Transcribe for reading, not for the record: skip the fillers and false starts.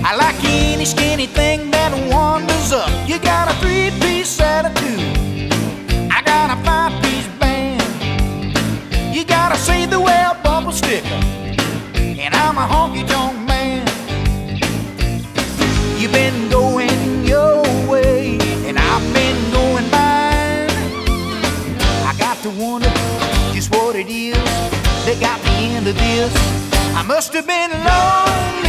I like any skinny thing that wanders up. You got a three-piece attitude, I got a five-piece band. You gotta say the well bubble sticker, and I'm a honky-tonk man. You've been going your way, and I've been going mine. I got to wonder just what it is that got me into this. I must have been lonely